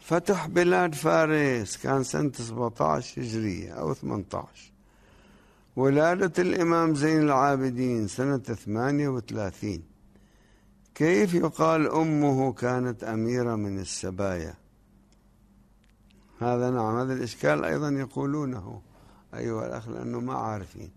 فتح بلاد فارس كان سنة 17 هجرية أو 18. ولادة الإمام زين العابدين سنة 38. كيف يقال أمه كانت أميرة من السبايا؟ هذا نعم، هذا الإشكال أيضا يقولونه أيها الأخ، لأنه ما عارفين.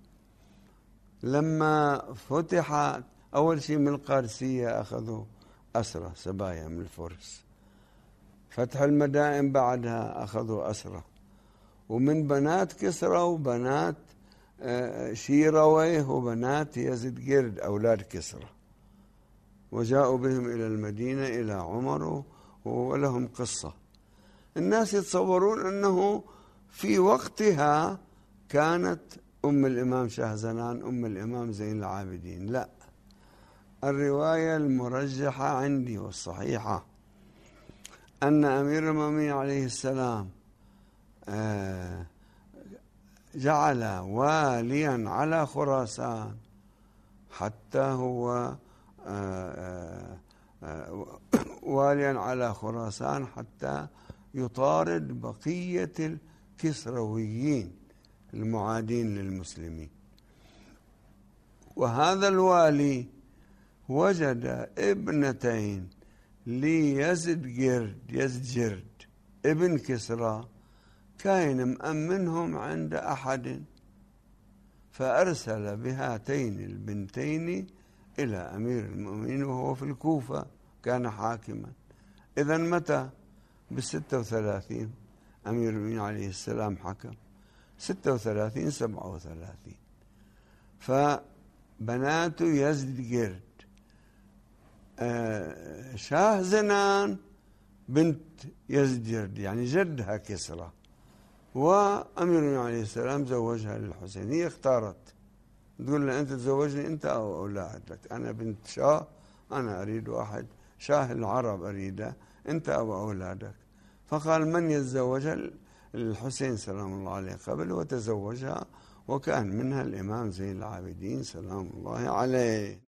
لما فتحت أول شيء من القادسية أخذوا أسرى سبايا من الفرس، فتح المدائن بعدها أخذوا أسرى، ومن بنات كسرى وبنات شيرويه وبنات يزيد قرد أولاد كسرى، وجاءوا بهم إلى المدينة إلى عمر ولهم قصة. الناس يتصورون أنه في وقتها كانت أم الإمام شاهزنان أم الإمام زين العابدين. لا، الرواية المرجحة عندي والصحيحة أن أمير المؤمنين عليه السلام جعل واليا على خراسان حتى هو واليا على خراسان حتى يطارد بقية الكسرويين المعادين للمسلمين. وهذا الوالي وجد ابنتين ليزد جرد ابن كسرى كان مأمنهم عند أحد، فأرسل بهاتين البنتين إلى أمير المؤمنين وهو في الكوفة كان حاكما. إذن متى؟ ب36 أمير المؤمنين عليه السلام حكم 36 37. فبنات يزد جرد شاهزنان بنت يزد جرد يعني جدها كسرى، وأمير المؤمنين عليه السلام زوجها للحسين. هي اختارت، تقول له أنت تزوجني أنت أو أولادك، أنا بنت شاه، أنا أريد واحد شاه العرب أريده، أنت أو أولادك. فقال من يتزوجها؟ الحسين سلام الله عليه قبل وتزوجها، وكان منها الإمام زين العابدين سلام الله عليه.